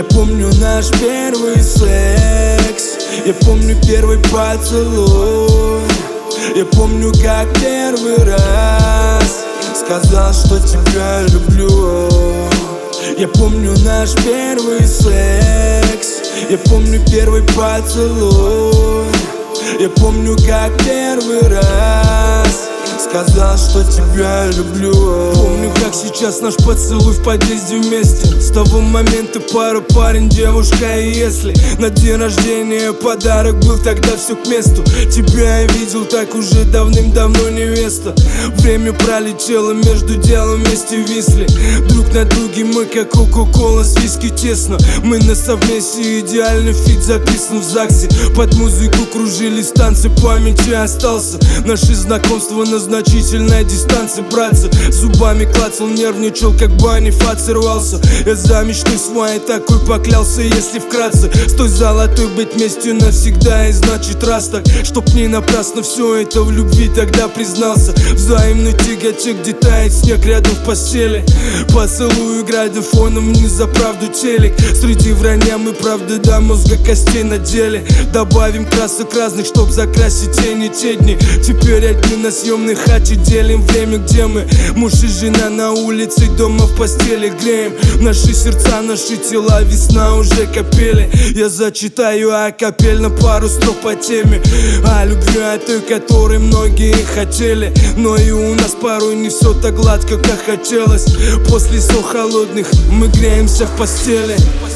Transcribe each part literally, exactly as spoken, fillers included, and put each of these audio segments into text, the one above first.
Я помню наш первый секс, я помню первый поцелуй, я помню, как первый раз сказал, что тебя люблю. Я помню наш первый секс, я помню первый поцелуй, я помню, как первый раз сказал, что тебя люблю. Помню, как сейчас наш поцелуй в подъезде вместе. С того момента пара, парень, девушка. И если на день рождения подарок был, тогда все к месту. Тебя я видел так уже давным-давно, невеста. Время пролетело, между делом вместе висли. Друг на друге мы, как кока-кола с виски, тесно. Мы на совместе, идеальный фит записан в ЗАГСе. Под музыку кружились танцы, памяти остался. Наши знакомства на значительной дистанции, братцы. Зубами клацал, нервничал, как Бонифац рвался. Я за мечтой своей такой поклялся, если вкратце. С той золотой быть вместе навсегда, и значит раз так. Чтоб не напрасно все это в любви тогда признался. Взаимный тягачек, где тает снег рядом в постели. Поцелуй играет фоном вниз за правду телек. Среди вранья мы правды до мозга костей надели. Добавим красок разных, чтоб закрасить тени те дни. Теперь одни на съемной хате делим время, где мы муж и жена на улице, дома в постели греем наши сердца, наши тела, весна уже капели. Я зачитаю акапельно пару строк по теме о любви, о той, которой многие хотели. Но и у нас порой не все так гладко, как хотелось. После сон холодных мы греемся в постели.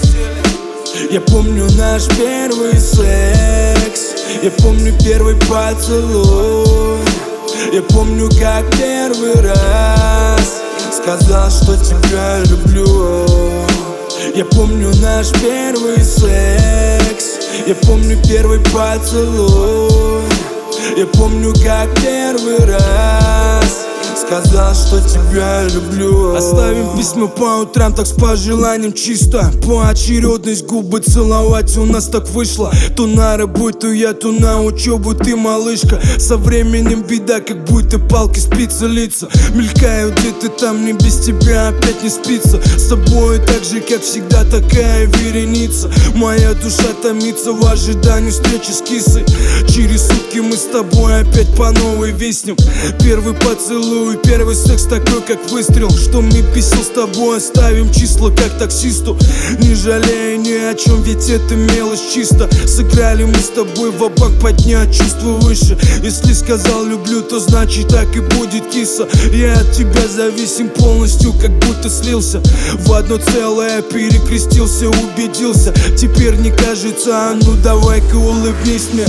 Я помню наш первый секс, я помню первый поцелуй, я помню, как первый раз сказал, что тебя люблю. Я помню наш первый секс, я помню первый поцелуй, я помню, как первый раз сказал, что тебя люблю. Оставим письма по утрам, так с пожеланием чисто. Поочередность губы целовать у нас так вышло. То на работу я, то на учебу ты, малышка. Со временем беда, как будто палки спицы лица. Мелькают где-то там, мне без тебя опять не спится. С тобой так же, как всегда, такая вереница. Моя душа томится в ожидании встречи с кисой. Через сутки мы с тобой опять по новой виснем. Первый поцелуй, первый секс такой, как выстрел. Что мне писал с тобой, оставим числа, как таксисту. Не жалея ни о чем, ведь это мелочь чисто. Сыграли мы с тобой ва-банк, поднять чувства выше. Если сказал люблю, то значит так и будет, киса. Я от тебя зависим полностью, как будто слился в одно целое, перекрестился, убедился. Теперь не кажется, а ну давай-ка улыбнись мне.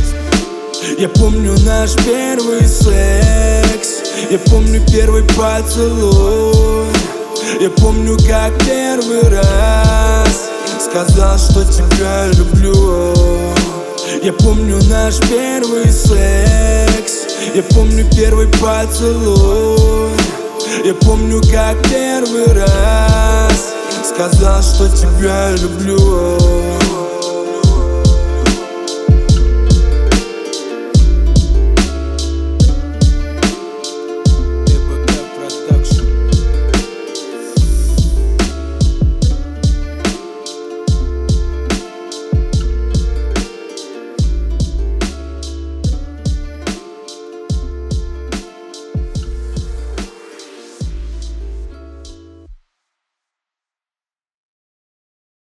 Я помню наш первый секс, я помню первый поцелуй, я помню, как первый раз сказал, что тебя люблю. Я помню наш первый секс, я помню первый поцелуй, я помню, как первый раз сказал, что тебя люблю.